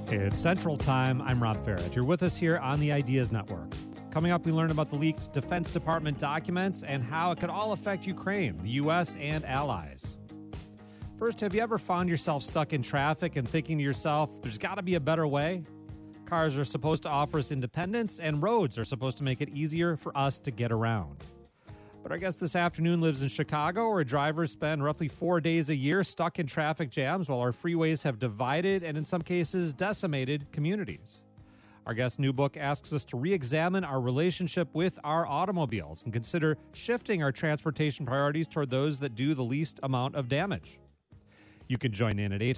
It's Central Time. I'm Rob Farrett. You're with us here on the Ideas Network. Coming up, we learn about the leaked Defense Department documents and how it could all affect Ukraine, the U.S., and allies. First, have you ever found yourself stuck in traffic and thinking to yourself, there's got to be a better way? Cars are supposed to offer us independence, and roads are supposed to make it easier for us to get around. But our guest this afternoon lives in Chicago, where drivers spend roughly 4 days a year stuck in traffic jams while our freeways have divided and in some cases decimated communities. Our guest's new book asks us to re-examine our relationship with our automobiles and consider shifting our transportation priorities toward those that do the least amount of damage. You can join in at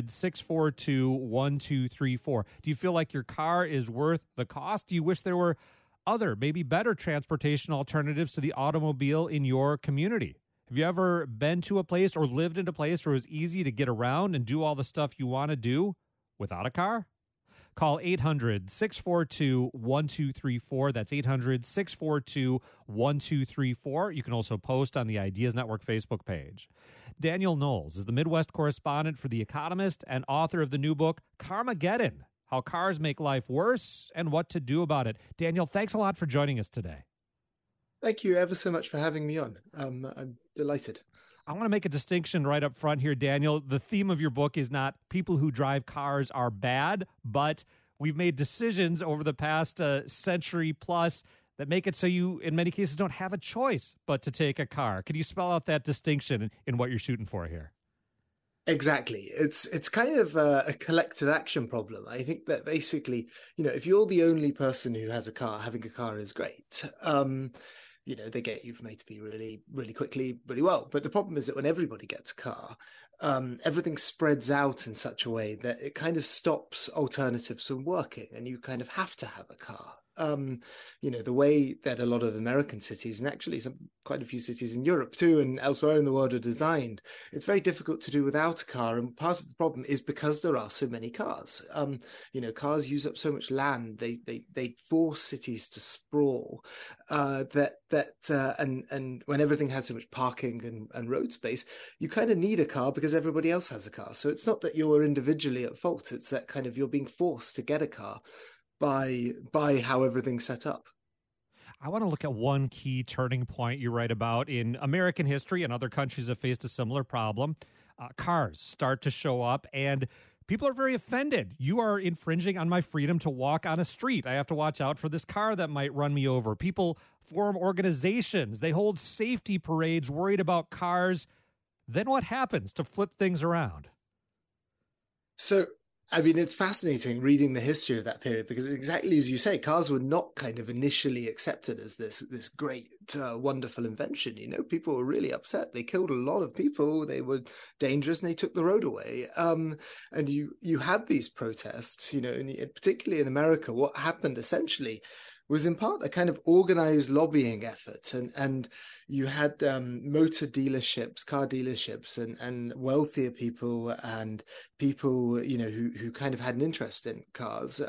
800-642-1234. Do you feel like your car is worth the cost? Do you wish there were other, maybe better transportation alternatives to the automobile in your community? Have you ever been to a place or lived in a place where it was easy to get around and do all the stuff you want to do without a car? Call 800-642-1234. That's 800-642-1234. You can also post on the Ideas Network Facebook page. Daniel Knowles is the Midwest correspondent for The Economist and author of the new book, Carmageddon: How Cars Make Life Worse and What to Do About It. Daniel, thanks a lot for joining us today. Thank you ever so much for having me on. I'm delighted. I want to make a distinction right up front here, Daniel. The theme of your book is not people who drive cars are bad, but we've made decisions over the past century plus that make it so you, in many cases, don't have a choice but to take a car. Can you spell out that distinction in what you're shooting for here? Exactly. It's kind of a collective action problem. I think that basically, if you're the only person who has a car, having a car is great. They get you from A to B really, really quickly, really well. But the problem is that when everybody gets a car, everything spreads out in such a way that it kind of stops alternatives from working, and you kind of have to have a car. The way that a lot of American cities, and actually quite a few cities in Europe too, and elsewhere in the world are designed, it's very difficult to do without a car. And part of the problem is because there are so many cars. Cars use up so much land. They force cities to sprawl. And when everything has so much parking and road space, you kind of need a car because everybody else has a car. So it's not that you're individually at fault. It's that kind of you're being forced to get a car by how everything's set up. I want to look at one key turning point you write about in American history, and other countries have faced a similar problem. Cars start to show up, and people are very offended. You are infringing on my freedom to walk on a street. I have to watch out for this car that might run me over. People form organizations. They hold safety parades worried about cars. Then what happens to flip things around? So, it's fascinating reading the history of that period, because exactly as you say, cars were not kind of initially accepted as this great, wonderful invention. People were really upset. They killed a lot of people. They were dangerous, and they took the road away. And you had these protests, and particularly in America, what happened essentially was in part a kind of organized lobbying effort. And you had motor dealerships, car dealerships, and wealthier people and people, who kind of had an interest in cars,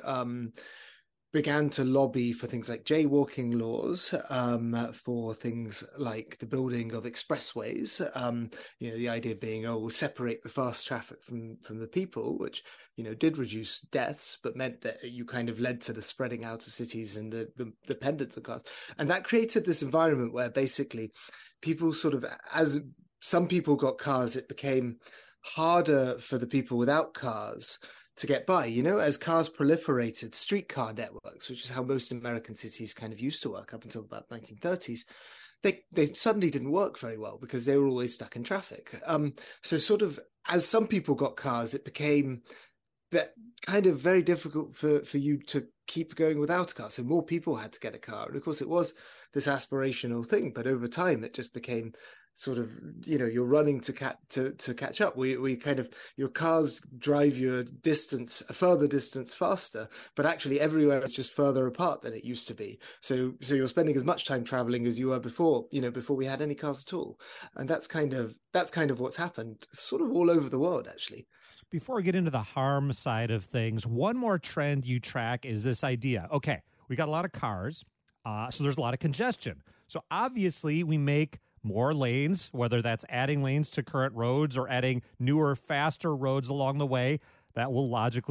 began to lobby for things like jaywalking laws, for things like the building of expressways, the idea being, we'll separate the fast traffic from the people, which, did reduce deaths, but meant that you kind of led to the spreading out of cities and the dependence on cars. And that created this environment where basically people sort of, as some people got cars, it became harder for the people without cars to get by. As cars proliferated, streetcar networks, which is how most American cities kind of used to work up until about 1930s, they suddenly didn't work very well because they were always stuck in traffic. So sort of as some people got cars, it became that kind of very difficult for you to keep going without a car. So more people had to get a car. And of course, it was this aspirational thing, but over time, it just became sort of, you're running to catch up. We kind of, your cars drive you a further distance faster, but actually everywhere is just further apart than it used to be. So you're spending as much time traveling as you were before we had any cars at all. And that's kind of what's happened sort of all over the world, actually. Before we get into the harm side of things, one more trend you track is this idea. Okay, we got a lot of cars, so there's a lot of congestion. So obviously we make more lanes, whether that's adding lanes to current roads or adding newer, faster roads along the way. That will logically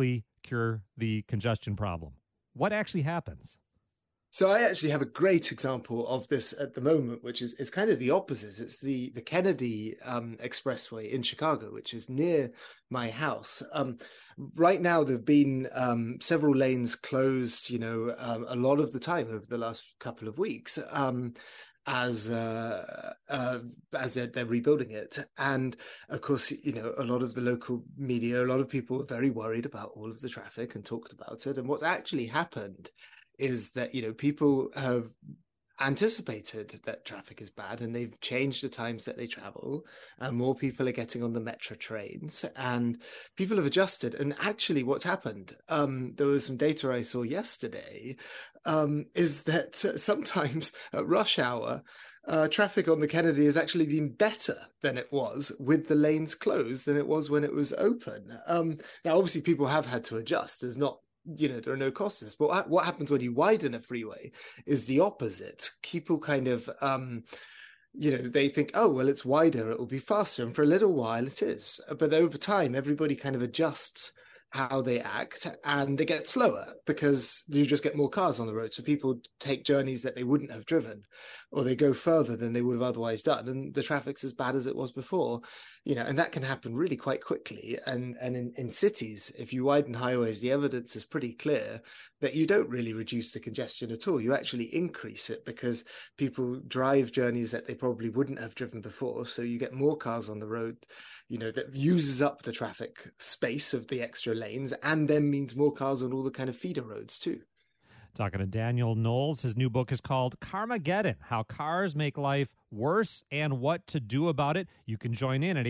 cure the congestion problem. What actually happens? So I actually have a great example of this at the moment, which is kind of the opposite. It's the Kennedy Expressway in Chicago, which is near my house. Right now, there've been several lanes closed, a lot of the time over the last couple of weeks. As they're rebuilding it. And of course, a lot of the local media, a lot of people were very worried about all of the traffic and talked about it. And what's actually happened is that, people have anticipated that traffic is bad and they've changed the times that they travel, and more people are getting on the metro trains and people have adjusted. And actually what's happened, there was some data I saw yesterday, is that sometimes at rush hour, traffic on the Kennedy has actually been better than it was with the lanes closed than it was when it was open. Now, obviously, people have had to adjust. There's not, there are no costs to this. But what happens when you widen a freeway is the opposite. People kind of, they think, oh, well, it's wider, it will be faster. And for a little while it is. But over time, everybody kind of adjusts how they act, and it gets slower because you just get more cars on the road. So people take journeys that they wouldn't have driven, or they go further than they would have otherwise done. And the traffic's as bad as it was before, and that can happen really quite quickly. And in cities, if you widen highways, the evidence is pretty clear that you don't really reduce the congestion at all. You actually increase it because people drive journeys that they probably wouldn't have driven before. So you get more cars on the road, that uses up the traffic space of the extra lanes, and then means more cars on all the kind of feeder roads too. Talking to Daniel Knowles. His new book is called Carmageddon: How Cars Make Life Worse and What to Do About It. You can join in at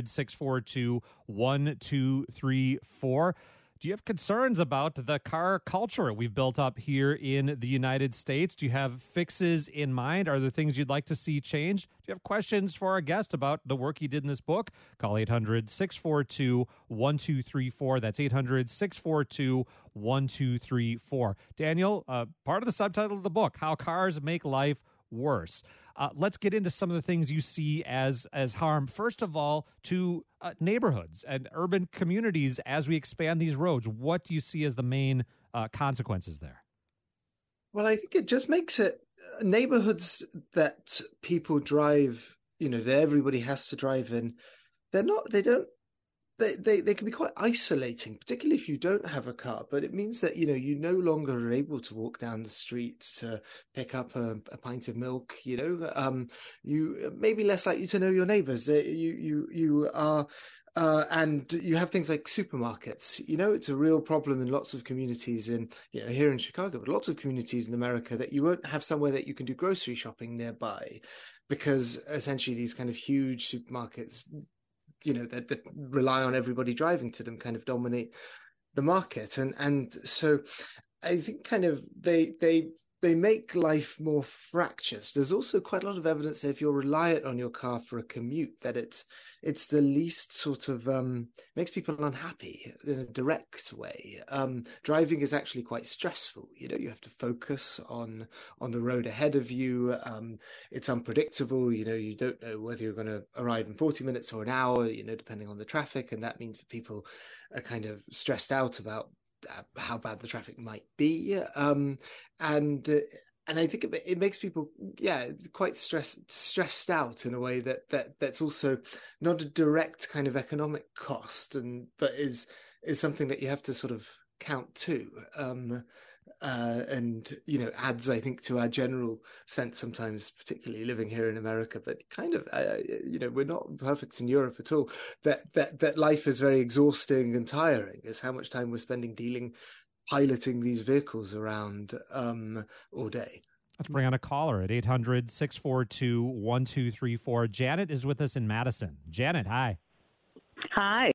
800-642-1234. Do you have concerns about the car culture we've built up here in the United States? Do you have fixes in mind? Are there things you'd like to see changed? Do you have questions for our guest about the work he did in this book? Call 800-642-1234. That's 800-642-1234. Daniel, part of the subtitle of the book, How Cars Make Life Worse. Let's get into some of the things you see as harm. First of all, to neighborhoods and urban communities as we expand these roads. What do you see as the main consequences there? Well, I think it just makes it neighborhoods that people drive, that everybody has to drive in. They can be quite isolating, particularly if you don't have a car. But it means that, you no longer are able to walk down the street to pick up a pint of milk. You may be less likely to know your neighbors. You are, and you have things like supermarkets. It's a real problem in lots of communities here in Chicago, but lots of communities in America, that you won't have somewhere that you can do grocery shopping nearby, because essentially these kind of huge supermarkets, that rely on everybody driving to them, kind of dominate the market. And so I think kind of they make life more fractious. There's also quite a lot of evidence that if you're reliant on your car for a commute, that it's the least sort of makes people unhappy in a direct way. Driving is actually quite stressful. You have to focus on the road ahead of you. It's unpredictable. You don't know whether you're going to arrive in 40 minutes or an hour, depending on the traffic. And that means people are kind of stressed out about how bad the traffic might be, and I think it makes people quite stressed out in a way that's also not a direct kind of economic cost, but is something that you have to sort of count too, and adds, I think, to our general sense sometimes, particularly living here in America, but kind of we're not perfect in Europe at all, that life is very exhausting and tiring, is how much time we're spending piloting these vehicles around all day. Let's bring on a caller at 800-642-1234. Janet is with us in Madison. Janet, hi. Hi.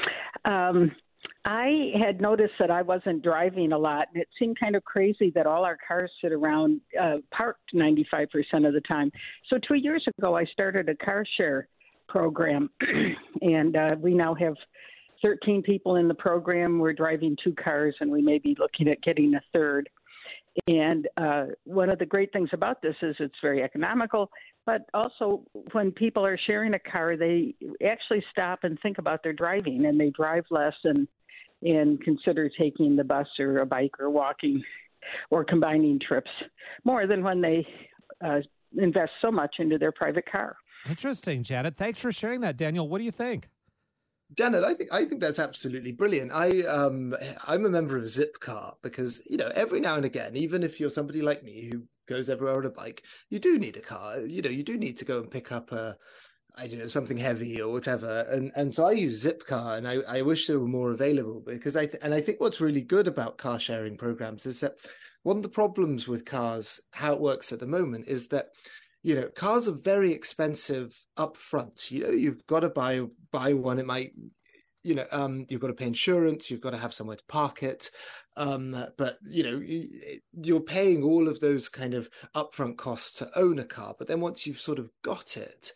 I had noticed that I wasn't driving a lot, and it seemed kind of crazy that all our cars sit around parked 95% of the time. So 2 years ago, I started a car share program, and we now have 13 people in the program. We're driving 2 cars, and we may be looking at getting a third. And one of the great things about this is it's very economical, but also when people are sharing a car, they actually stop and think about their driving, and they drive less, and and consider taking the bus or a bike or walking or combining trips more than when they invest so much into their private car. Interesting, Janet. Thanks for sharing that. Daniel, what do you think? Janet, I think that's absolutely brilliant. I'm a member of Zipcar because, every now and again, even if you're somebody like me who goes everywhere on a bike, you do need a car. You do need to go and pick up something heavy or whatever. And so I use Zipcar, and I wish there were more available because I think what's really good about car sharing programs is that one of the problems with cars, how it works at the moment, is that cars are very expensive up front. You've got to buy one. It might, you've got to pay insurance. You've got to have somewhere to park it. But you're paying all of those kind of upfront costs to own a car. But then once you've sort of got it,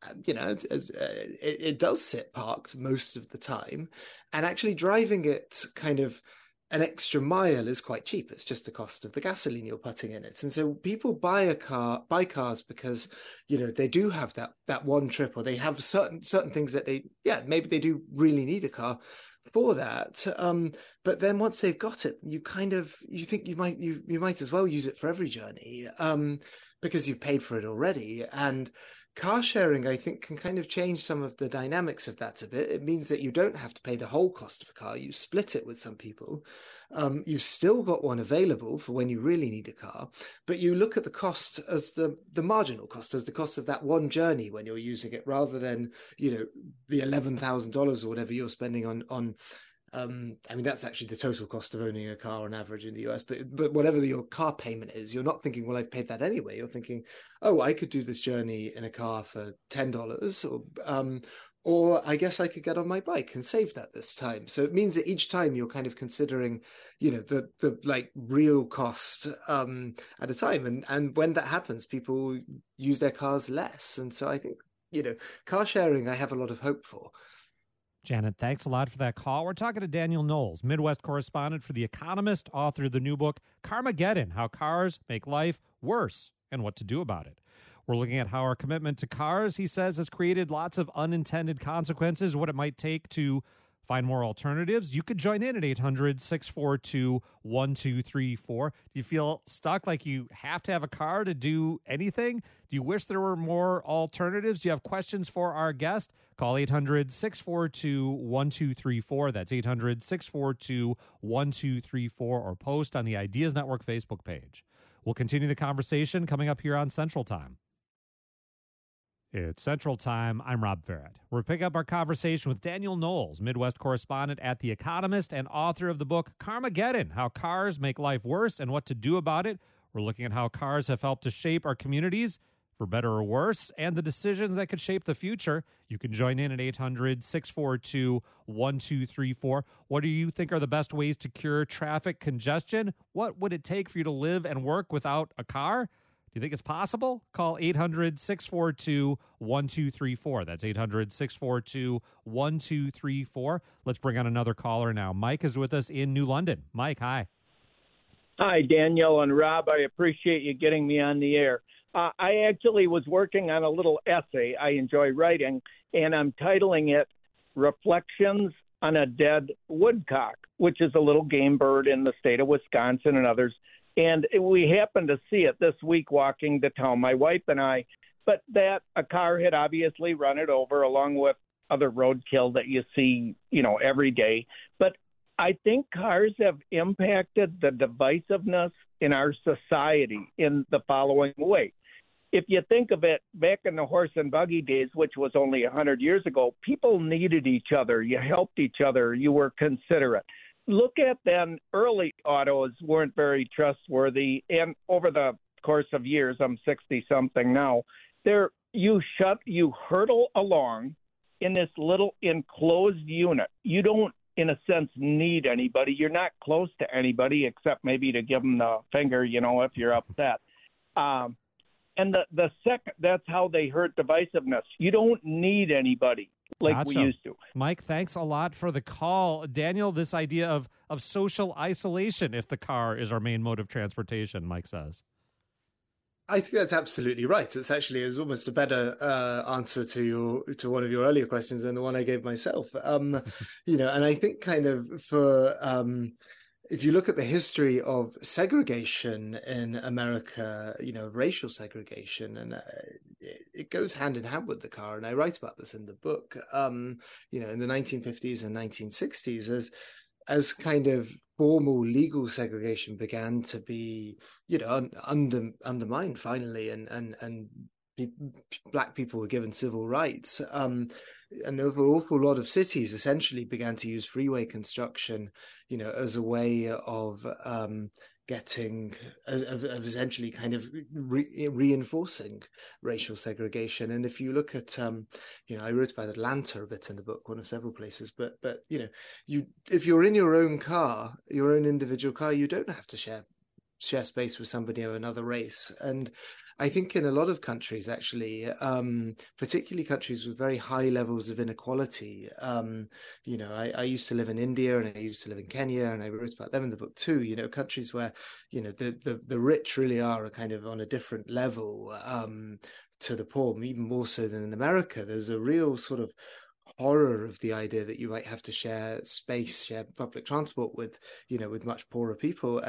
it does sit parked most of the time, and actually driving it kind of an extra mile is quite cheap. It's just the cost of the gasoline you're putting in it. And so people buy cars because, they do have that one trip, or they have certain things that maybe they do really need a car for that. But then once they've got it, you think you might as well use it for every journey, because you've paid for it already. And car sharing, I think, can kind of change some of the dynamics of that a bit. It means that you don't have to pay the whole cost of a car. You split it with some people. You've still got one available for when you really need a car, but you look at the cost as the marginal cost, as the cost of that one journey when you're using it, rather than, the $11,000 or whatever you're spending on that's actually the total cost of owning a car on average in the US, but whatever your car payment is, you're not thinking, well, I've paid that anyway. You're thinking, oh, I could do this journey in a car for $10, or I guess I could get on my bike and save that this time. So it means that each time you're kind of considering, the like real cost at a time. And when that happens, people use their cars less. And so I think, car sharing, I have a lot of hope for. Janet, thanks a lot for that call. We're talking to Daniel Knowles, Midwest correspondent for The Economist, author of the new book, Carmageddon, How Cars Make Life Worse and What to Do About It. We're looking at how our commitment to cars, he says, has created lots of unintended consequences, what it might take to find more alternatives. You could join in at 800-642-1234. Do you feel stuck, like you have to have a car to do anything? Do you wish there were more alternatives? Do you have questions for our guest? Call 800-642-1234. That's 800-642-1234, or post on the Ideas Network Facebook page. We'll continue the conversation coming up here on Central Time. It's Central Time. I'm Rob Farrett. We're picking up our conversation with Daniel Knowles, Midwest correspondent at The Economist and author of the book Carmageddon, How Cars Make Life Worse and What to Do About It. We're looking at how cars have helped to shape our communities, for better or worse, and the decisions that could shape the future. You can join in at 800-642-1234. What do you think are the best ways to cure traffic congestion? What would it take for you to live and work without a car? Do you think it's possible? Call 800-642-1234. That's 800-642-1234. Let's bring on another caller now. Mike is with us in New London. Mike, hi. Hi, Daniel and Rob. I appreciate you getting me on the air. I actually was working on a little essay I enjoy writing, and I'm titling it Reflections on a Dead Woodcock, which is a little game bird in the state of Wisconsin and others. And we happened to see it this week walking the town, my wife and I, but that a car had obviously run it over along with other roadkill that you see, every day. But I think cars have impacted the divisiveness in our society in the following way. If you think of it, back in the horse and buggy days, which was only 100 years ago, people needed each other. You helped each other. You were considerate. Look at then, early autos weren't very trustworthy. And over the course of years, I'm 60-something now, you hurtle along in this little enclosed unit. You don't, in a sense, need anybody. You're not close to anybody except maybe to give them the finger, if you're upset. And the second, that's how they hurt divisiveness. You don't need anybody like we used to. Mike, thanks a lot for the call. Daniel, this idea of social isolation if the car is our main mode of transportation, Mike says. I think that's absolutely right. It's actually almost a better answer to one of your earlier questions than the one I gave myself. And I think kind of for if you look at the history of segregation in America, racial segregation, and it goes hand in hand with the car. And I write about this in the book. In the 1950s and 1960s, as kind of formal legal segregation began to be, undermined finally, and black people were given civil rights. An awful lot of cities essentially began to use freeway construction, as a way of essentially kind of reinforcing racial segregation. And if you look at, I wrote about Atlanta a bit in the book, one of several places, but if you're in your own car, your own individual car, you don't have to share space with somebody of another race. And I think in a lot of countries, actually, particularly countries with very high levels of inequality, I used to live in India and I used to live in Kenya, and I wrote about them in the book too, countries where, the rich really are kind of on a different level to the poor, even more so than in America. There's a real sort of horror of the idea that you might have to share space, share public transport with much poorer people.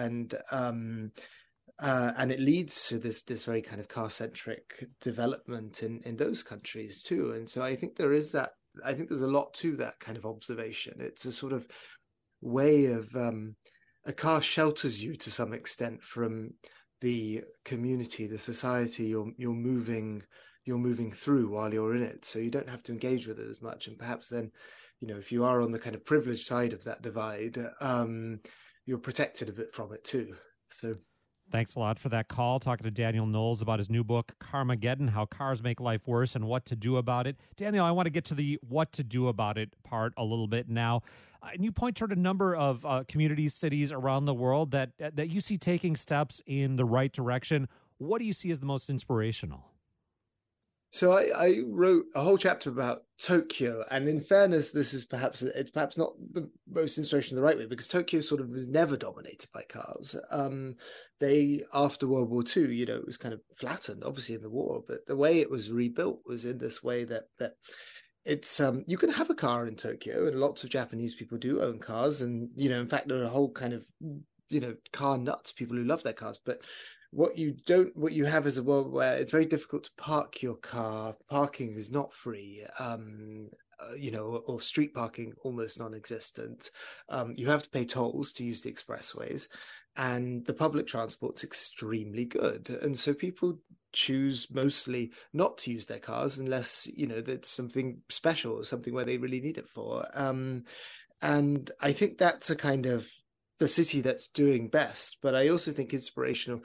And it leads to this very kind of car-centric development in those countries too. And so I think there's a lot to that kind of observation. It's a sort of way of a car shelters you to some extent from the community, the society you're moving through while you're in it. So you don't have to engage with it as much. And perhaps then, if you are on the kind of privileged side of that divide, you're protected a bit from it too. So. Thanks a lot for that call. Talking to Daniel Knowles about his new book, Carmageddon, How Cars Make Life Worse and What to Do About It. Daniel, I want to get to the what to do about it part a little bit now. And you point toward a number of communities, cities around the world that you see taking steps in the right direction. What do you see as the most inspirational? So I wrote a whole chapter about Tokyo, and in fairness, it's perhaps not the most inspiration the right way, because Tokyo sort of was never dominated by cars. They, after World War II, it was kind of flattened, obviously in the war, but the way it was rebuilt was in this way that it's you can have a car in Tokyo, and lots of Japanese people do own cars, and in fact there are a whole kind of car nuts, people who love their cars, but what you have is a world where it's very difficult to park your car. Parking is not free, or street parking almost non-existent. You have to pay tolls to use the expressways, and the public transport's extremely good. And so people choose mostly not to use their cars unless, that's something special or something where they really need it for. And I think that's a kind of the city that's doing best. But I also think inspirational,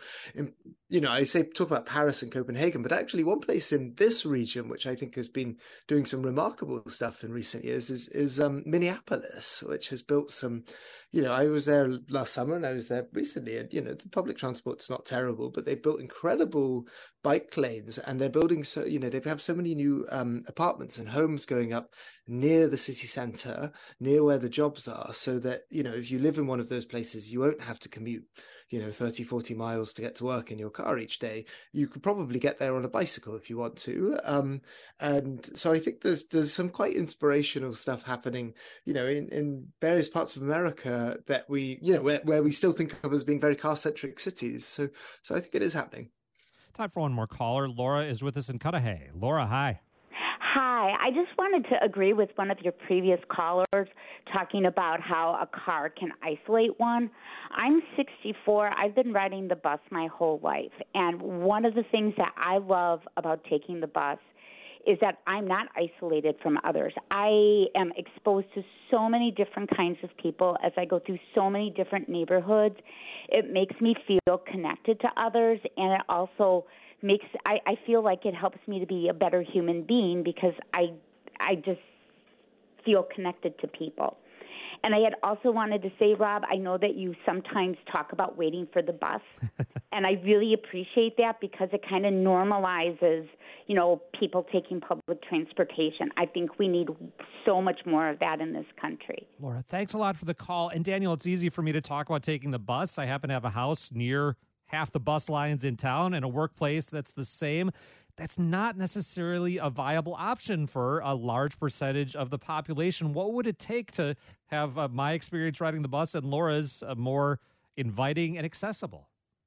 talk about Paris and Copenhagen, but actually one place in this region, which I think has been doing some remarkable stuff in recent years is Minneapolis, which has built some, I was there last summer and I was there recently, and, the public transport's not terrible, but they've built incredible bike lanes, and they're building they have so many new apartments and homes going up near the city center, near where the jobs are, so that, if you live in one of those places, you won't have to commute 30, 40 miles to get to work in your car each day. You could probably get there on a bicycle if you want to. And so I think there's some quite inspirational stuff happening, in various parts of America that we, where we still think of as being very car-centric cities. So I think it is happening. Time for one more caller. Laura is with us in Cudahy. Laura, hi. Hi. I just wanted to agree with one of your previous callers talking about how a car can isolate one. I'm 64. I've been riding the bus my whole life. And one of the things that I love about taking the bus is that I'm not isolated from others. I am exposed to so many different kinds of people as I go through so many different neighborhoods. It makes me feel connected to others, and it also I feel like it helps me to be a better human being because I just feel connected to people. And I had also wanted to say, Rob, I know that you sometimes talk about waiting for the bus, and I really appreciate that because it kind of normalizes, people taking public transportation. I think we need so much more of that in this country. Laura, thanks a lot for the call. And Daniel, it's easy for me to talk about taking the bus. I happen to have a house near half the bus lines in town and a workplace that's the same, that's not necessarily a viable option for a large percentage of the population. What would it take to have my experience riding the bus and Laura's more inviting and accessible?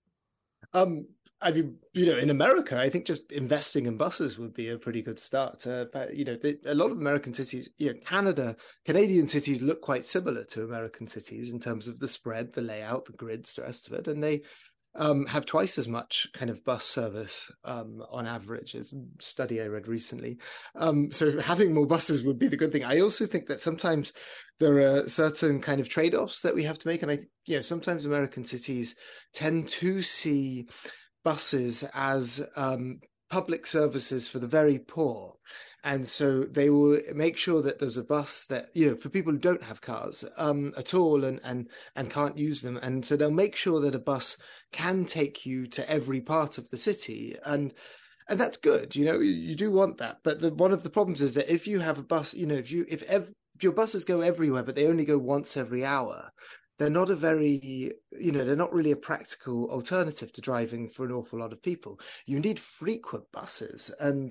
I mean, in America, I think just investing in buses would be a pretty good start. But, a lot of American cities, Canadian cities look quite similar to American cities in terms of the spread, the layout, the grids, the rest of it. And they have twice as much kind of bus service on average, as a study I read recently. So having more buses would be the good thing. I also think that sometimes there are certain kind of trade-offs that we have to make. And sometimes American cities tend to see buses as public services for the very poor. And so they will make sure that there's a bus that, for people who don't have cars at all and can't use them. And so they'll make sure that a bus can take you to every part of the city. And that's good. You do want that. But one of the problems is that if you have a bus, if your buses go everywhere, but they only go once every hour, they're not they're not really a practical alternative to driving for an awful lot of people. You need frequent buses, and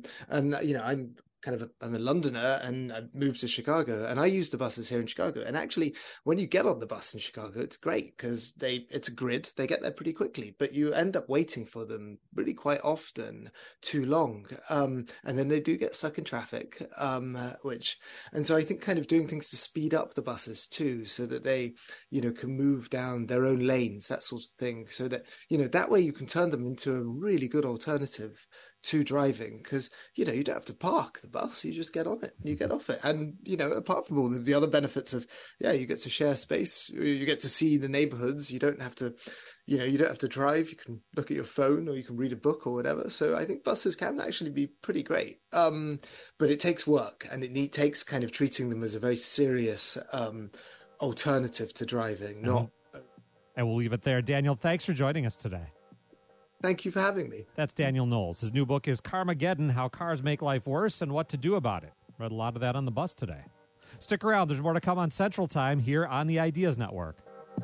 I'm a Londoner and I moved to Chicago, and I use the buses here in Chicago. And actually, when you get on the bus in Chicago, it's great because it's a grid. They get there pretty quickly, but you end up waiting for them really quite often too long. And then they do get stuck in traffic, and so I think kind of doing things to speed up the buses too, so that they, can move down their own lanes, that sort of thing, so that, that way you can turn them into a really good alternative to driving, because you don't have to park the bus, you just get on it, you get off it, and apart from all the other benefits of you get to share space, you get to see the neighborhoods, you don't have to drive, you can look at your phone or you can read a book or whatever. So I think buses can actually be pretty great, but it takes work, and it takes kind of treating them as a very serious alternative to driving. And we'll leave it there. Daniel, thanks for joining us today. Thank you for having me. That's Daniel Knowles. His new book is Carmageddon, How Cars Make Life Worse and What to Do About It. Read a lot of that on the bus today. Stick around. There's more to come on Central Time here on the Ideas Network.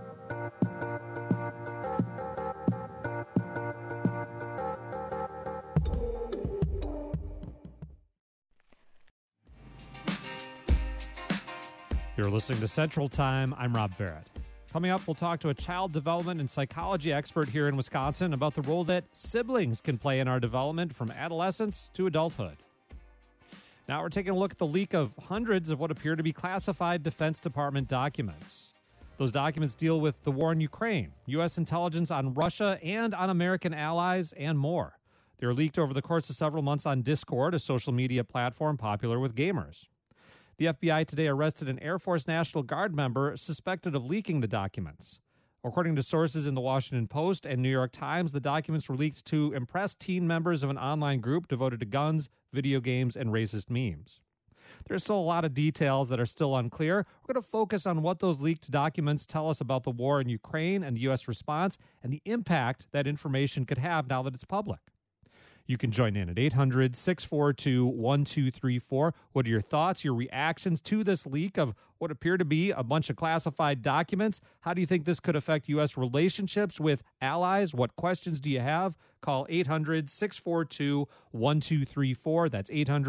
You're listening to Central Time. I'm Rob Barrett. Coming up, we'll talk to a child development and psychology expert here in Wisconsin about the role that siblings can play in our development from adolescence to adulthood. Now we're taking a look at the leak of hundreds of what appear to be classified Defense Department documents. Those documents deal with the war in Ukraine, U.S. intelligence on Russia and on American allies, and more. They were leaked over the course of several months on Discord, a social media platform popular with gamers. The FBI today arrested an Air Force National Guard member suspected of leaking the documents. According to sources in the Washington Post and New York Times, the documents were leaked to impress teen members of an online group devoted to guns, video games, and racist memes. There's still a lot of details that are still unclear. We're going to focus on what those leaked documents tell us about the war in Ukraine and the U.S. response and the impact that information could have now that it's public. You can join in at 800-642-1234. What are your thoughts, your reactions to this leak of what appear to be a bunch of classified documents? How do you think this could affect U.S. relationships with allies? What questions do you have? Call 800-642-1234. That's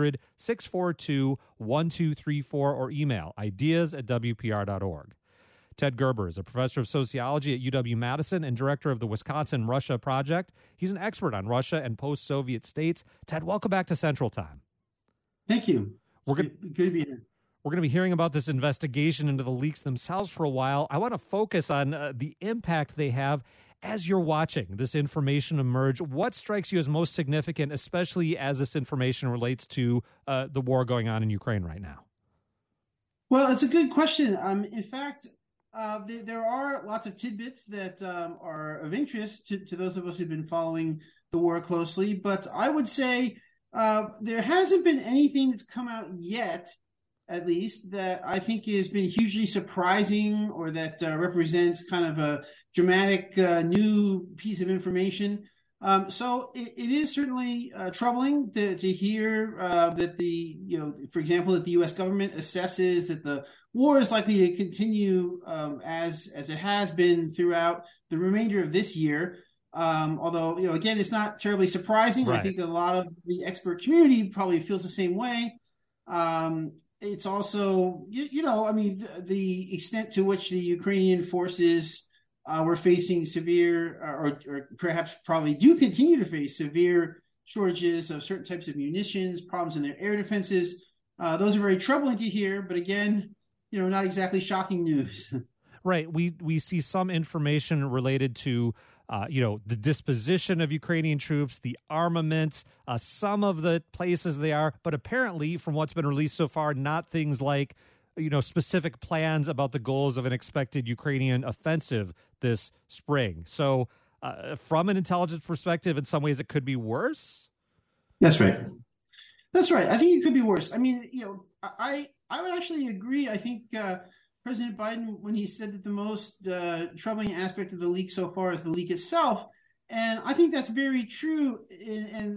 800-642-1234, or email ideas@wpr.org. Ted Gerber is a professor of sociology at UW-Madison and director of the Wisconsin-Russia Project. He's an expert on Russia and post-Soviet states. Ted, welcome back to Central Time. Thank you. Good to be here. We're going to be hearing about this investigation into the leaks themselves for a while. I want to focus on the impact they have as you're watching this information emerge. What strikes you as most significant, especially as this information relates to the war going on in Ukraine right now? Well, it's a good question. In fact, there are lots of tidbits that are of interest to those of us who've been following the war closely. But I would say there hasn't been anything that's come out yet, at least, that I think has been hugely surprising or that represents kind of a dramatic new piece of information. So it is certainly troubling to hear that for example, that the U.S. government assesses that the war is likely to continue as it has been throughout the remainder of this year. Although, again, it's not terribly surprising. Right. I think a lot of the expert community probably feels the same way. It's also, the extent to which the Ukrainian forces were facing severe, or perhaps probably do continue to face severe shortages of certain types of munitions, problems in their air defenses. Those are very troubling to hear, but again, not exactly shocking news. Right. We see some information related to, the disposition of Ukrainian troops, the armaments, some of the places they are, but apparently from what's been released so far, not things like, specific plans about the goals of an expected Ukrainian offensive this spring. So from an intelligence perspective, in some ways it could be worse. That's right. I think it could be worse. I mean, I would actually agree. I think President Biden, when he said that the most troubling aspect of the leak so far is the leak itself, and I think that's very true. And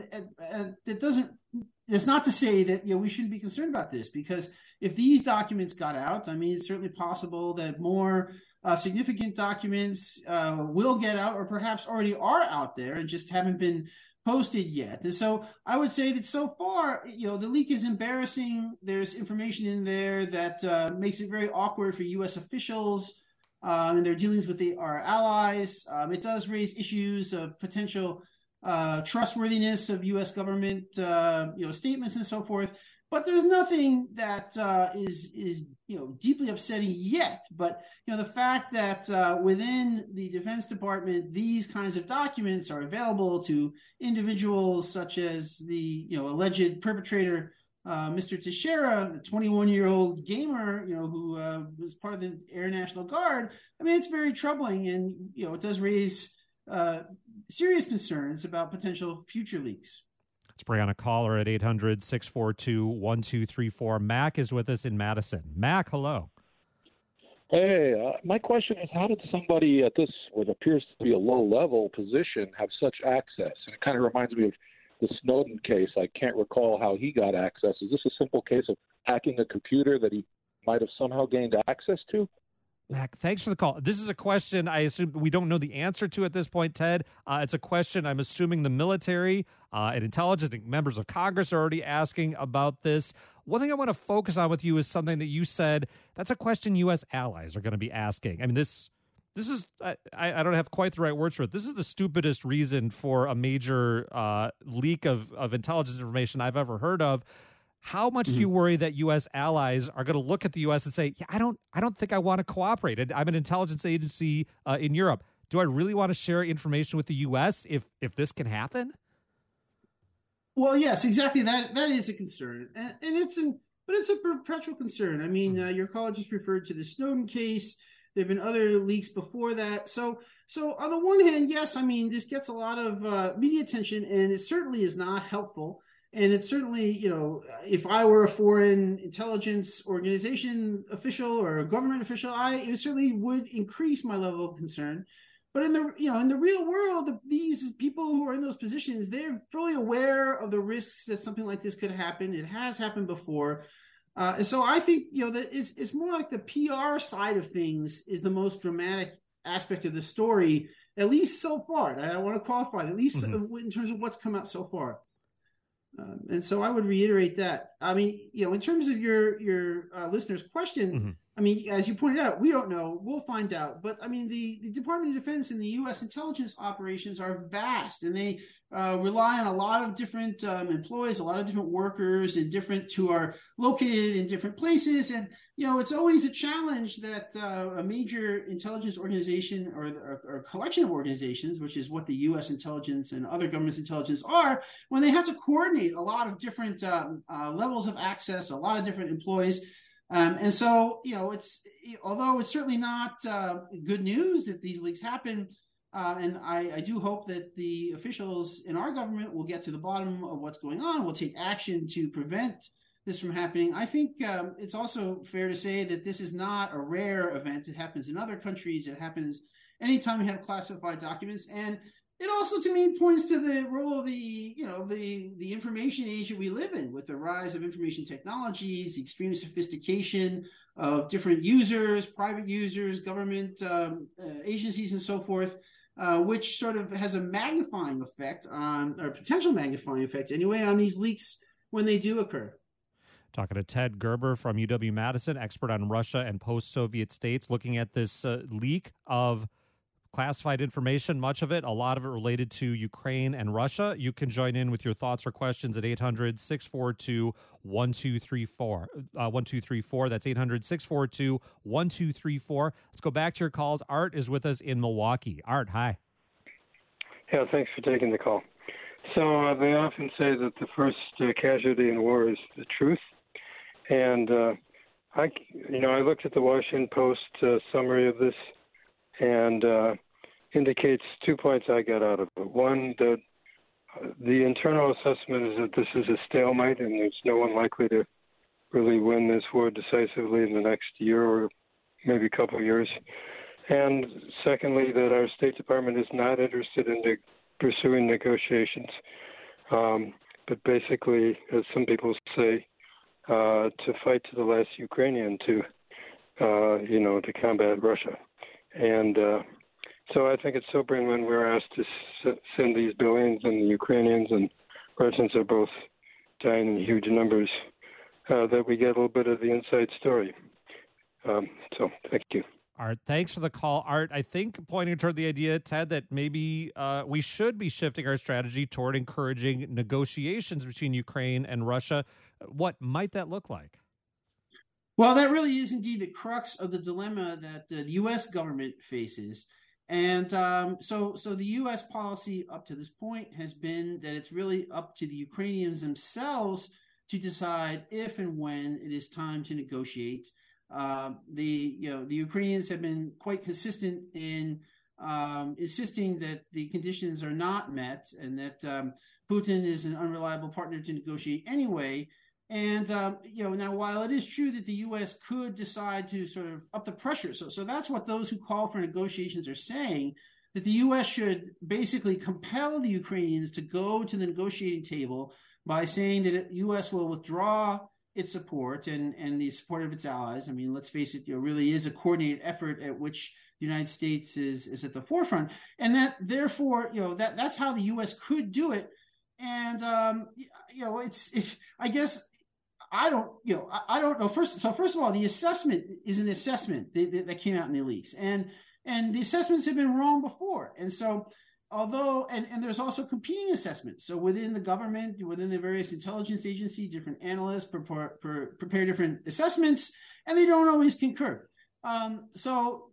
that's not to say that we shouldn't be concerned about this, because if these documents got out, I mean, it's certainly possible that more significant documents will get out, or perhaps already are out there and just haven't been posted yet. And so I would say that so far, the leak is embarrassing. There's information in there that makes it very awkward for U.S. officials in their dealings with our allies. It does raise issues of potential trustworthiness of U.S. government, statements and so forth. But there's nothing that is deeply upsetting yet. But the fact that within the Defense Department, these kinds of documents are available to individuals such as the alleged perpetrator, Mr. Teixeira, a 21-year-old gamer, who was part of the Air National Guard. I mean, it's very troubling, and it does raise serious concerns about potential future leaks. Let's bring on a caller at 800-642-1234. Mac is with us in Madison. Mac, hello. Hey, my question is, how did somebody at this, what appears to be a low-level position, have such access? And it kind of reminds me of the Snowden case. I can't recall how he got access. Is this a simple case of hacking a computer that he might have somehow gained access to? Mac, thanks for the call. This is a question I assume we don't know the answer to at this point, Ted. It's a question I'm assuming the military and intelligence and members of Congress are already asking about this. One thing I want to focus on with you is something that you said. That's a question U.S. allies are going to be asking. I mean, this is, I don't have quite the right words for it. This is the stupidest reason for a major leak of intelligence information I've ever heard of. How much do you worry that U.S. allies are going to look at the U.S. and say, "Yeah, I don't think I want to cooperate. I'm an intelligence agency in Europe. Do I really want to share information with the U.S. if this can happen?" Well, yes, exactly. That is a concern, and it's a perpetual concern. I mean, your caller just referred to the Snowden case. There have been other leaks before that. So on the one hand, yes, I mean, this gets a lot of media attention, and it certainly is not helpful. And it's certainly, if I were a foreign intelligence organization official or a government official, it certainly would increase my level of concern. But in the real world, these people who are in those positions, they're fully aware of the risks that something like this could happen. It has happened before. And so I think, that it's more like the PR side of things is the most dramatic aspect of the story, at least so far. I want to qualify, at least in terms of what's come out so far. And so I would reiterate that. I mean, in terms of your listener's question, I mean, as you pointed out, we don't know. We'll find out. But I mean, the Department of Defense and the U.S. intelligence operations are vast, and they rely on a lot of different employees, a lot of different workers, and who are located in different places. And it's always a challenge that a major intelligence organization or collection of organizations, which is what the U.S. intelligence and other governments' intelligence are, when they have to coordinate a lot of different levels of access, a lot of different employees. And so, although it's certainly not good news that these leaks happen, and I do hope that the officials in our government will get to the bottom of what's going on, will take action to prevent this from happening. I think it's also fair to say that this is not a rare event. It happens in other countries. It happens anytime we have classified documents. And it also, to me, points to the role of the information age that we live in, with the rise of information technologies, the extreme sophistication of different users, private users, government agencies, and so forth. which sort of has a magnifying effect or potential magnifying effect anyway, on these leaks when they do occur. Talking to Ted Gerber from UW-Madison, expert on Russia and post-Soviet states, looking at this leak of classified information, much of it, a lot of it related to Ukraine and Russia. You can join in with your thoughts or questions at 800-642-1234. That's 800-642-1234. Let's go back to your calls. Art is with us in Milwaukee. Art, hi. Yeah, thanks for taking the call. So they often say that the first casualty in war is the truth. And I looked at the Washington Post summary of this, and indicates 2 points I got out of it. One, that the internal assessment is that this is a stalemate, and there's no one likely to really win this war decisively in the next year or maybe a couple of years. And secondly, that our State Department is not interested in pursuing negotiations, but basically, as some people say, to fight to the last Ukrainian to combat Russia. And so I think it's sobering when we're asked to send these billions, and the Ukrainians and Russians are both dying in huge numbers, that we get a little bit of the inside story. So thank you. Art, thanks for the call. Art, I think pointing toward the idea, Ted, that maybe we should be shifting our strategy toward encouraging negotiations between Ukraine and Russia. What might that look like? Well, that really is indeed the crux of the dilemma that the U.S. government faces. And so the U.S. policy up to this point has been that it's really up to the Ukrainians themselves to decide if and when it is time to negotiate. The Ukrainians have been quite consistent in insisting that the conditions are not met, and that Putin is an unreliable partner to negotiate anyway. And now, while it is true that the U.S. could decide to sort of up the pressure, so that's what those who call for negotiations are saying, that the U.S. should basically compel the Ukrainians to go to the negotiating table by saying that the U.S. will withdraw its support and the support of its allies. I mean, let's face it, really is a coordinated effort at which the United States is at the forefront, and that therefore, that's how the U.S. could do it. And I guess I don't know. First of all, the assessment is an assessment that came out in the leaks, and the assessments have been wrong before. And so, although there's also competing assessments. So within the government, within the various intelligence agencies, different analysts prepare different assessments, and they don't always concur. So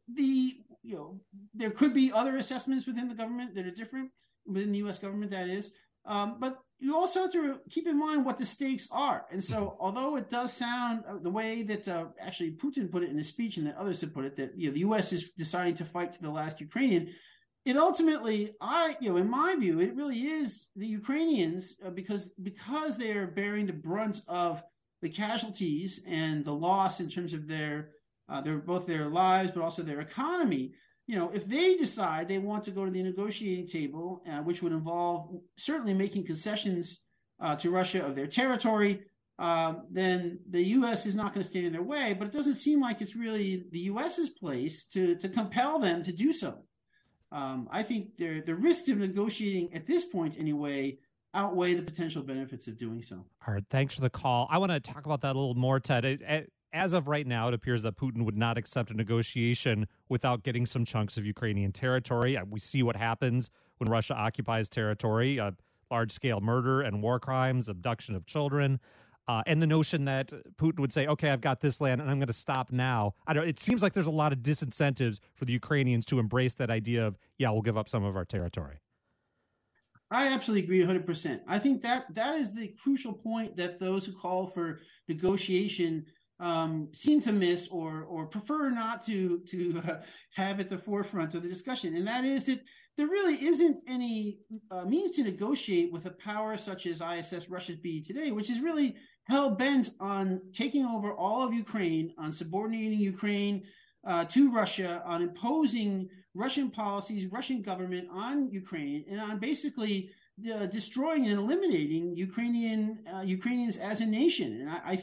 there could be other assessments within the government that are different within the U.S. government. That is. But you also have to keep in mind what the stakes are. And so, although it does sound the way that actually Putin put it in his speech, and that others have put it, that the U.S. is deciding to fight to the last Ukrainian, it ultimately, in my view, it really is the Ukrainians because they are bearing the brunt of the casualties and the loss in terms of their both their lives, but also their economy. If they decide they want to go to the negotiating table, which would involve certainly making concessions to Russia of their territory, then the U.S. is not going to stand in their way. But it doesn't seem like it's really the U.S.'s place to compel them to do so. I think the risks of negotiating at this point, anyway, outweigh the potential benefits of doing so. All right, thanks for the call. I want to talk about that a little more, Ted. As of right now, it appears that Putin would not accept a negotiation without getting some chunks of Ukrainian territory. We see what happens when Russia occupies territory, large-scale murder and war crimes, abduction of children, and the notion that Putin would say, okay, I've got this land and I'm going to stop now. It seems like there's a lot of disincentives for the Ukrainians to embrace that idea of, we'll give up some of our territory. I absolutely agree 100%. I think that is the crucial point that those who call for negotiation seem to miss or prefer not to have at the forefront of the discussion. And that is that there really isn't any means to negotiate with a power such as ISS Russia's be today, which is really hell-bent on taking over all of Ukraine, on subordinating Ukraine to Russia, on imposing Russian policies, Russian government on Ukraine, and on basically destroying and eliminating Ukrainians as a nation. And I think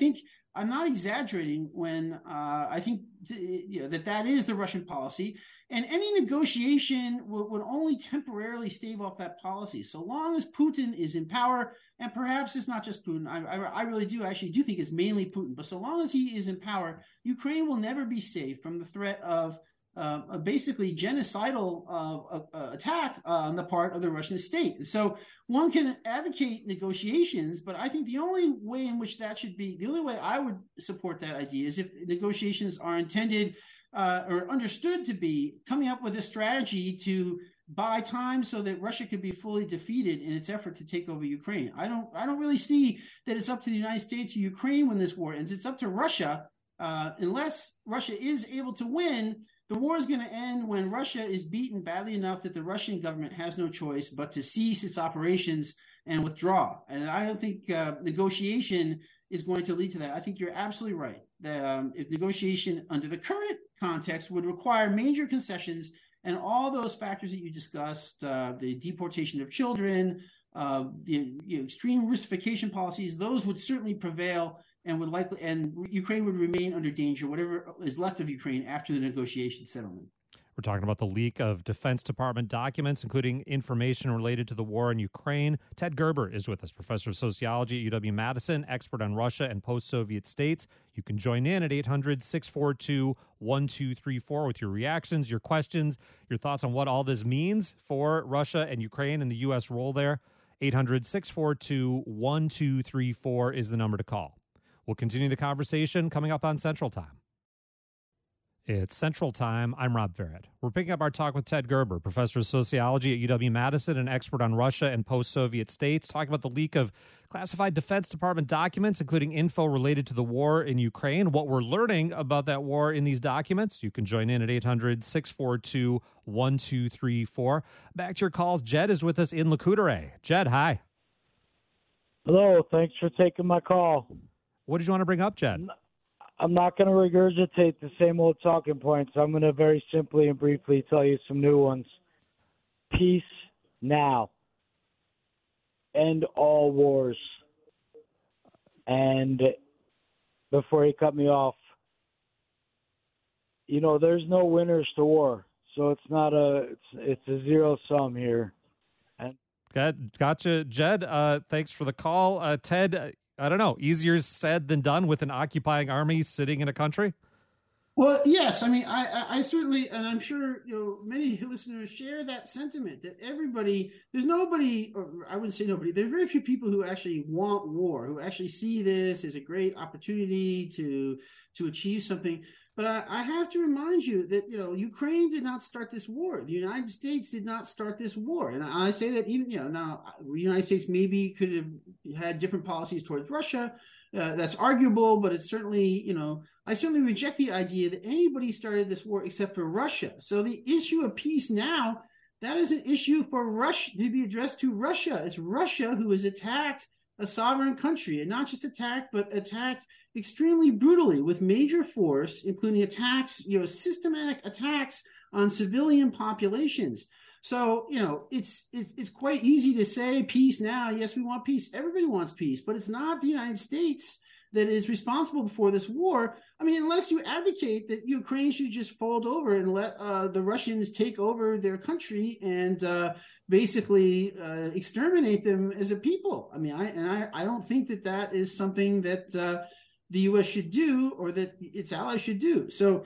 I'm not exaggerating when I think that is the Russian policy. And any negotiation would only temporarily stave off that policy. So long as Putin is in power, and perhaps it's not just Putin, I really do think it's mainly Putin, but so long as he is in power, Ukraine will never be safe from the threat of a basically genocidal attack on the part of the Russian state. So one can advocate negotiations, but I think the only way in which that should be, the only way I would support that idea is if negotiations are intended or understood to be coming up with a strategy to buy time so that Russia could be fully defeated in its effort to take over Ukraine. I don't really see that it's up to the United States or Ukraine when this war ends. It's up to Russia. Unless Russia is able to win, the war is going to end when Russia is beaten badly enough that the Russian government has no choice but to cease its operations and withdraw. And I don't think negotiation is going to lead to that. I think you're absolutely right that if negotiation under the current context would require major concessions and all those factors that you discussed, the deportation of children, the extreme Russification policies, those would certainly prevail and Ukraine would remain under danger, whatever is left of Ukraine after the negotiation settlement. We're talking about the leak of Defense Department documents, including information related to the war in Ukraine. Ted Gerber is with us, professor of sociology at UW-Madison, expert on Russia and post-Soviet states. You can join in at 800-642-1234 with your reactions, your questions, your thoughts on what all this means for Russia and Ukraine and the U.S. role there. 800-642-1234 is the number to call. We'll continue the conversation coming up on Central Time. It's Central Time. I'm Rob Farrett. We're picking up our talk with Ted Gerber, professor of sociology at UW-Madison and expert on Russia and post-Soviet states, talking about the leak of classified Defense Department documents, including info related to the war in Ukraine, what we're learning about that war in these documents. You can join in at 800-642-1234. Back to your calls. Jed is with us in Lacoudere. Jed, hi. Hello. Thanks for taking my call. What did you want to bring up, Jed? I'm not going to regurgitate the same old talking points. I'm going to very simply and briefly tell you some new ones. Peace now. End all wars. And before you cut me off, there's no winners to war. So it's a zero sum here. And Gotcha, Jed. Thanks for the call. Ted, I don't know, easier said than done with an occupying army sitting in a country? Well, yes. I mean, I certainly, and I'm sure many listeners share that sentiment that there's nobody, or I wouldn't say nobody, there's very few people who actually want war, who actually see this as a great opportunity to achieve something. But I have to remind you that, Ukraine did not start this war. The United States did not start this war. And I say that even, now the United States maybe could have had different policies towards Russia. That's arguable, but it's certainly, I certainly reject the idea that anybody started this war except for Russia. So the issue of peace now, that is an issue for Russia to be addressed to Russia. It's Russia who has attacked a sovereign country, and not just attacked, but attacked extremely brutally with major force, including attacks, systematic attacks on civilian populations. So, it's quite easy to say peace now. Yes, we want peace. Everybody wants peace, but it's not the United States that is responsible for this war. I mean, unless you advocate that Ukraine should just fold over and let the Russians take over their country and basically exterminate them as a people. I mean, I don't think that is something that the U.S. should do or that its allies should do. So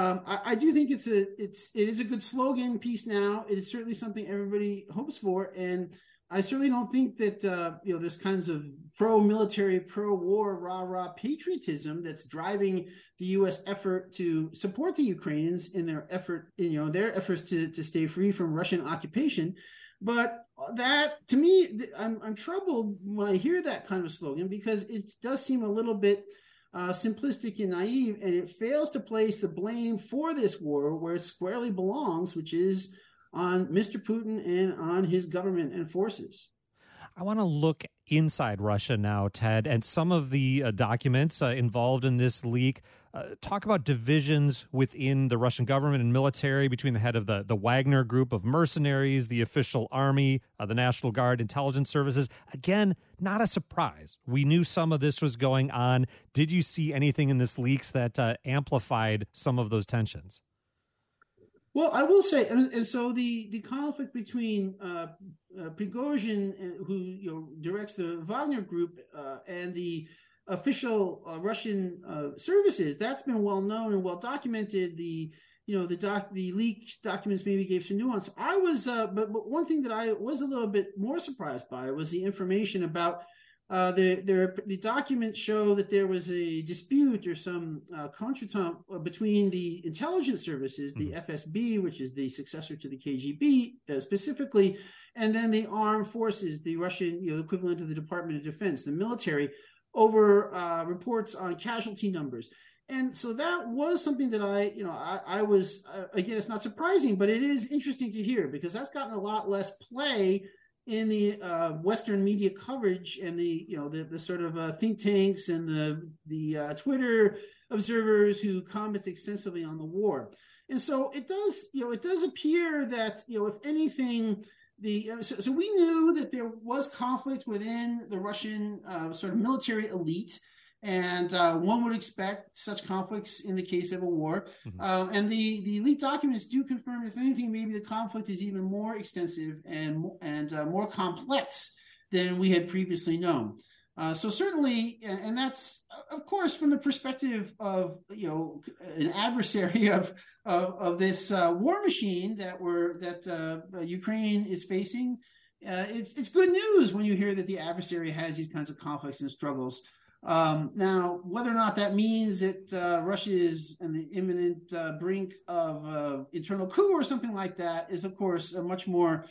I do think it is a good slogan, peace now. It is certainly something everybody hopes for, and I certainly don't think that there's kinds of pro-military, pro-war, rah-rah patriotism that's driving the U.S. effort to support the Ukrainians in their efforts to stay free from Russian occupation. But that, to me, I'm troubled when I hear that kind of slogan because it does seem a little bit simplistic and naive, and it fails to place the blame for this war where it squarely belongs, which is on Mr. Putin and on his government and forces. I want to look inside Russia now, Ted, and some of the documents involved in this leak talk about divisions within the Russian government and military between the head of the Wagner group of mercenaries, the official army, the National Guard, intelligence services. Again, not a surprise. We knew some of this was going on. Did you see anything in this leaks that amplified some of those tensions? Well, I will say, and so the conflict between Prigozhin, who directs the Wagner group, and the official Russian services, that's been well known and well documented. The leaked documents maybe gave some nuance. I was, but one thing that I was a little bit more surprised by was the information about the documents show that there was a dispute or some contretemps between the intelligence services, the FSB, which is the successor to the KGB specifically, and then the armed forces, the Russian equivalent of the Department of Defense, the military, over reports on casualty numbers. And so that was something that I was, again, it's not surprising, but it is interesting to hear because that's gotten a lot less play in the Western media coverage and the sort of think tanks and the Twitter observers who comment extensively on the war. And so it does appear that, if anything, so we knew that there was conflict within the Russian sort of military elite. And one would expect such conflicts in the case of a war. And the leaked documents do confirm, if anything, maybe the conflict is even more extensive and more complex than we had previously known. So certainly, and that's, of course, from the perspective of an adversary of this war machine that Ukraine is facing. It's good news when you hear that the adversary has these kinds of conflicts and struggles. Now, whether or not that means that Russia is on the imminent brink of internal coup or something like that is, of course, a much more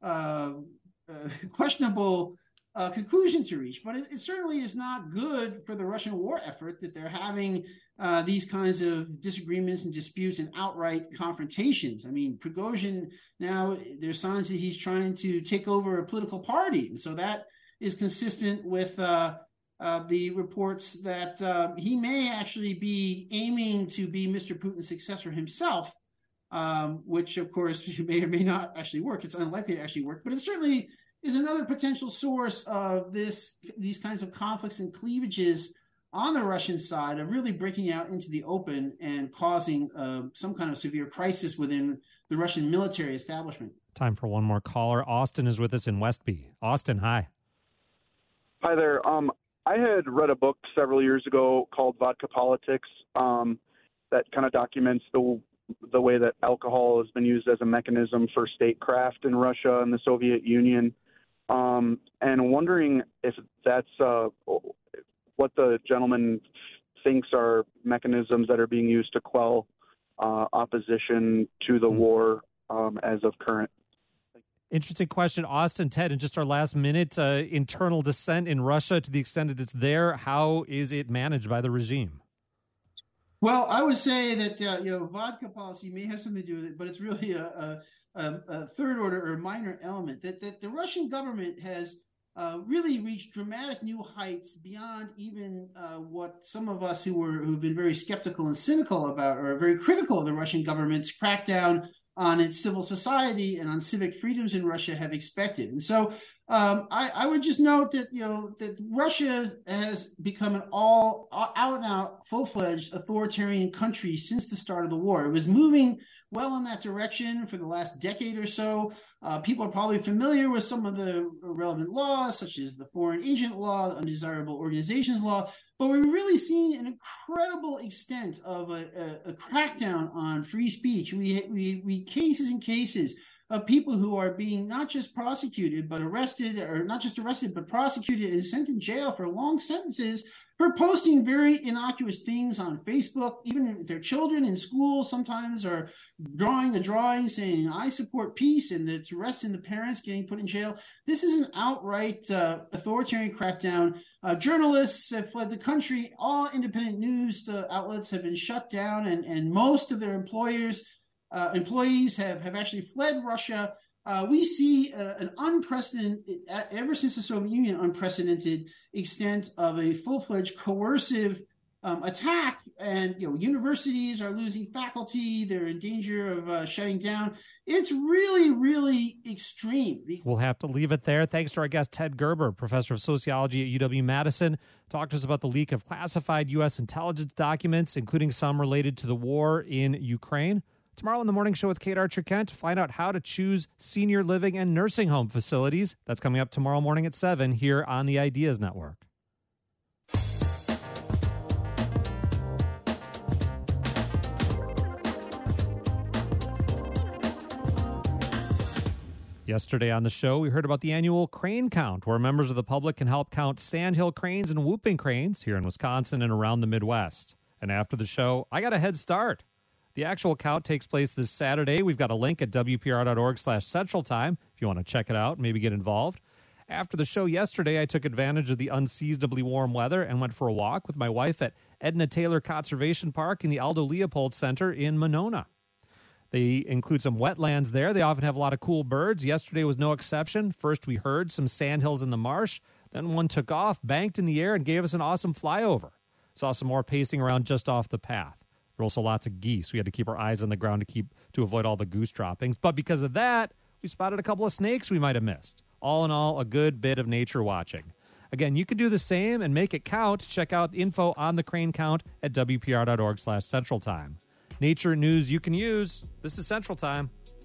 questionable conclusion to reach. But it certainly is not good for the Russian war effort that they're having these kinds of disagreements and disputes and outright confrontations. I mean, Prigozhin, now there's signs that he's trying to take over a political party. And so that is consistent with the reports that he may actually be aiming to be Mr. Putin's successor himself, which, of course, may or may not actually work. It's unlikely to actually work, but it certainly is another potential source of these kinds of conflicts and cleavages on the Russian side of really breaking out into the open and causing some kind of severe crisis within the Russian military establishment. Time for one more caller. Austin is with us in Westby. Austin, hi. Hi there. I had read a book several years ago called Vodka Politics that kind of documents the way that alcohol has been used as a mechanism for statecraft in Russia and the Soviet Union. And wondering if that's what the gentleman thinks are mechanisms that are being used to quell opposition to the war as of current. Interesting question, Austin. Ted, in just our last minute, internal dissent in Russia, to the extent that it's there, how is it managed by the regime? Well, I would say that vodka policy may have something to do with it, but it's really a third order or minor element. That the Russian government has really reached dramatic new heights beyond even what some of us who've been very skeptical and cynical about, or very critical of the Russian government's crackdown on its civil society and on civic freedoms in Russia have expected. And so I would just note that, that Russia has become an all out and out, full-fledged authoritarian country since the start of the war. It was moving well in that direction for the last decade or so. People are probably familiar with some of the relevant laws, such as the foreign agent law, the undesirable organizations law. But we're really seeing an incredible extent of a crackdown on free speech. We cases and cases of people who are being not just prosecuted, but arrested, or not just arrested, but prosecuted and sent in jail for long sentences for posting very innocuous things on Facebook. Even their children in school sometimes are drawing a drawing saying, "I support peace," and it's arresting the parents, getting put in jail. This is an outright authoritarian crackdown. Journalists have fled the country. All independent news outlets have been shut down, and most of their employees have actually fled Russia. We see an unprecedented, ever since the Soviet Union, unprecedented extent of a full-fledged coercive attack, and universities are losing faculty. They're in danger of shutting down. It's really, really extreme. We'll have to leave it there. Thanks to our guest, Ted Gerber, professor of sociology at UW-Madison. Talked to us about the leak of classified U.S. intelligence documents, including some related to the war in Ukraine. Tomorrow on the Morning Show with Kate Archer-Kent, find out how to choose senior living and nursing home facilities. That's coming up tomorrow morning at 7 here on the Ideas Network. Yesterday on the show, we heard about the annual crane count, where members of the public can help count sandhill cranes and whooping cranes here in Wisconsin and around the Midwest. And after the show, I got a head start. The actual count takes place this Saturday. We've got a link at WPR.org/Central Time if you want to check it out and maybe get involved. After the show yesterday, I took advantage of the unseasonably warm weather and went for a walk with my wife at Edna Taylor Conservation Park in the Aldo Leopold Center in Monona. They include some wetlands there. They often have a lot of cool birds. Yesterday was no exception. First, we heard some sandhills in the marsh. Then one took off, banked in the air, and gave us an awesome flyover. Saw some more pacing around just off the path. There were also lots of geese. We had to keep our eyes on the ground to avoid all the goose droppings. But because of that, we spotted a couple of snakes we might have missed. All in all, a good bit of nature watching. Again, you can do the same and make it count. Check out info on the crane count at WPR.org/Central Time. Nature news you can use. This is Central Time.